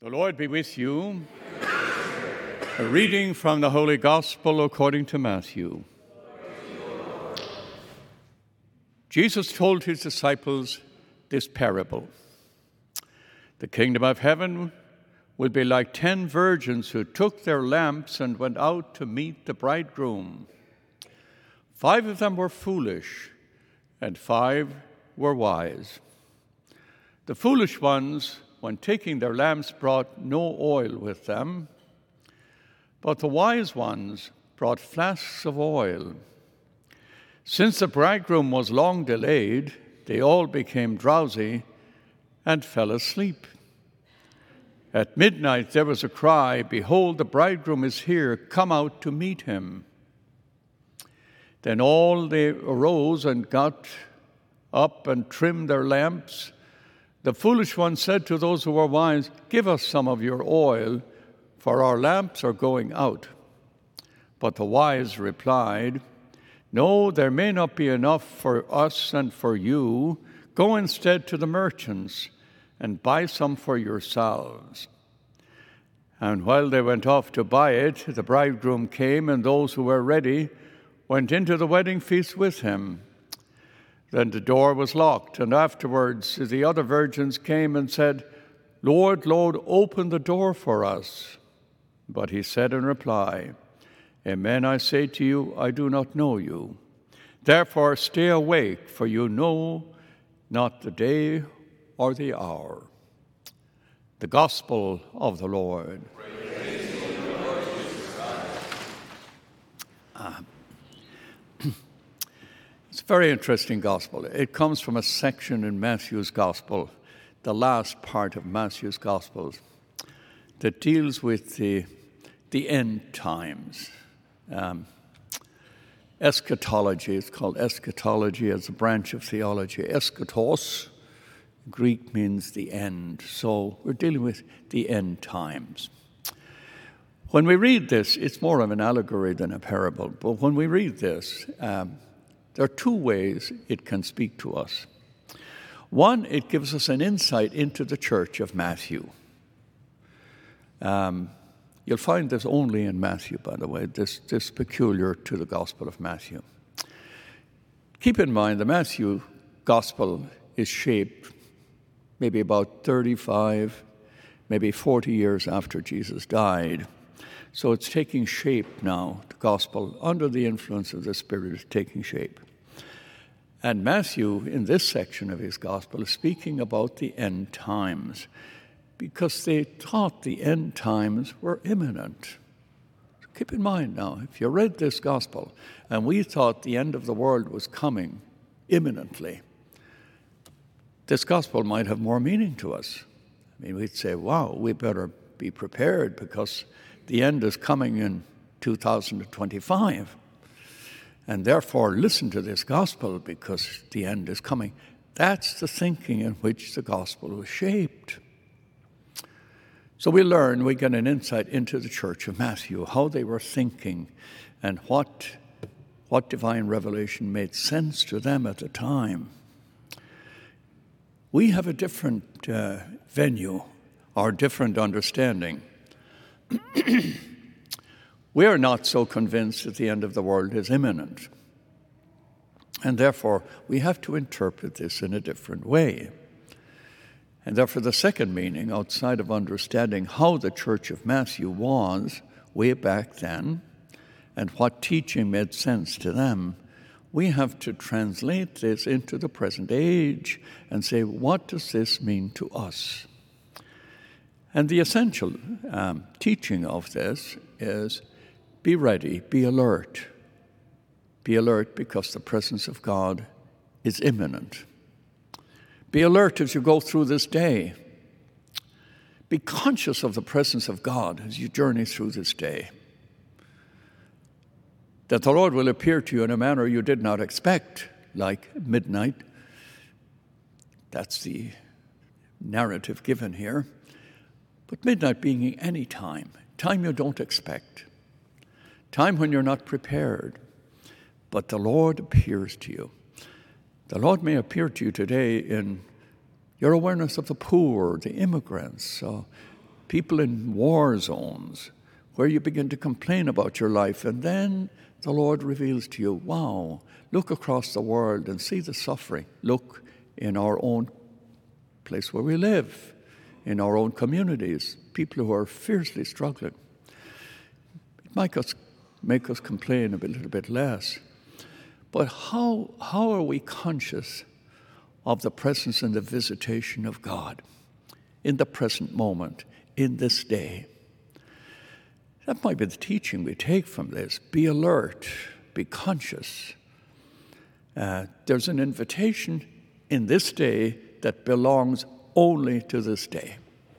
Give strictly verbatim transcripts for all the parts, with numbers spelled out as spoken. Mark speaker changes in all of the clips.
Speaker 1: The Lord be with you. A reading from the Holy Gospel according to Matthew. Jesus told his disciples this parable. The kingdom of heaven will be like ten virgins who took their lamps and went out to meet the bridegroom. Five of them were foolish, and five were wise. The foolish ones, when taking their lamps, brought no oil with them, but the wise ones brought flasks of oil. Since the bridegroom was long delayed, they all became drowsy and fell asleep. At midnight there was a cry, "Behold, the bridegroom is here, come out to meet him." Then all they arose and got up and trimmed their lamps. The foolish one said to those who were wise, "Give us some of your oil, for our lamps are going out." But the wise replied, "No, there may not be enough for us and for you. Go instead to the merchants and buy some for yourselves." And while they went off to buy it, the bridegroom came, and those who were ready went into the wedding feast with him. Then the door was locked, and afterwards the other virgins came and said, "Lord, Lord, open the door for us." But he said in reply, "Amen, I say to you, I do not know you. Therefore stay awake, for you know not the day or the hour." The Gospel of the Lord. Praise to you, Lord Jesus Christ. Uh, It's a very interesting gospel. It comes from a section in Matthew's gospel, the last part of Matthew's gospel, that deals with the, the end times. Um, eschatology, it's called eschatology as a branch of theology. Eschatos, Greek, means the end. So we're dealing with the end times. When we read this, it's more of an allegory than a parable, but when we read this, um, there are two ways it can speak to us. One, it gives us an insight into the church of Matthew. Um, you'll find this only in Matthew, by the way, this, this peculiar to the Gospel of Matthew. Keep in mind, the Matthew Gospel is shaped maybe about thirty-five, maybe forty years after Jesus died. So it's taking shape now, the gospel, under the influence of the Spirit, is taking shape. And Matthew, in this section of his gospel, is speaking about the end times, because they thought the end times were imminent. So keep in mind now, if you read this gospel, and we thought the end of the world was coming imminently, this gospel might have more meaning to us. I mean, we'd say, wow, we better be prepared, because the end is coming in two thousand twenty-five. And therefore, listen to this gospel, because the end is coming. That's the thinking in which the gospel was shaped. So we learn, we get an insight into the church of Matthew, how they were thinking, and what, what divine revelation made sense to them at the time. We have a different uh, venue, or different understanding. We are not so convinced that the end of the world is imminent. And therefore, we have to interpret this in a different way. And therefore, the second meaning, outside of understanding how the church of Matthew was way back then, and what teaching made sense to them, we have to translate this into the present age and say, what does this mean to us? And the essential um, teaching of this is, be ready, be alert. Be alert, because the presence of God is imminent. Be alert as you go through this day. Be conscious of the presence of God as you journey through this day. That the Lord will appear to you in a manner you did not expect, like midnight. That's the narrative given here. But midnight being any time, time you don't expect, time when you're not prepared, but the Lord appears to you. The Lord may appear to you today in your awareness of the poor, the immigrants, uh, people in war zones, where you begin to complain about your life, and then the Lord reveals to you, wow, look across the world and see the suffering. Look in our own place where we live, in our own communities, people who are fiercely struggling. It might us, make us complain a bit, little bit less. But how, how are we conscious of the presence and the visitation of God in the present moment, in this day? That might be the teaching we take from this. Be alert, be conscious. Uh, there's an invitation in this day that belongs only to this day.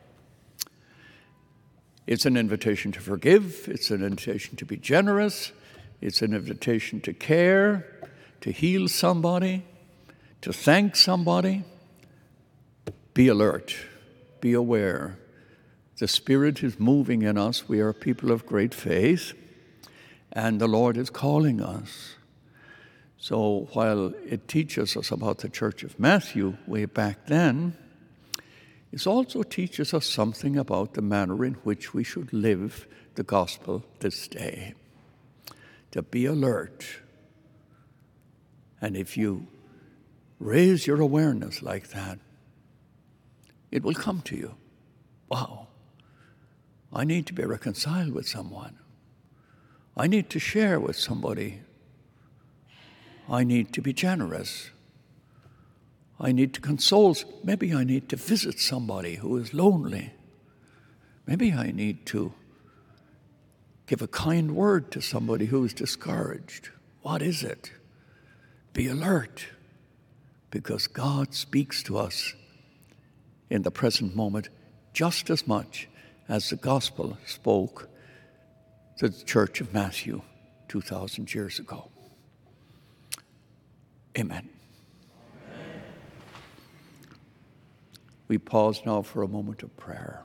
Speaker 1: It's an invitation to forgive. It's an invitation to be generous. It's an invitation to care, to heal somebody, to thank somebody. Be alert. Be aware. The Spirit is moving in us. We are people of great faith, and the Lord is calling us. So while it teaches us about the Church of Matthew way back then, it also teaches us something about the manner in which we should live the gospel this day. To be alert. And if you raise your awareness like that, it will come to you. Wow, I need to be reconciled with someone. I need to share with somebody. I need to be generous. I need to console. Maybe I need to visit somebody who is lonely. Maybe I need to give a kind word to somebody who is discouraged. What is it? Be alert, because God speaks to us in the present moment just as much as the gospel spoke to the Church of Matthew two thousand years ago. Amen. Amen. We pause now for a moment of prayer.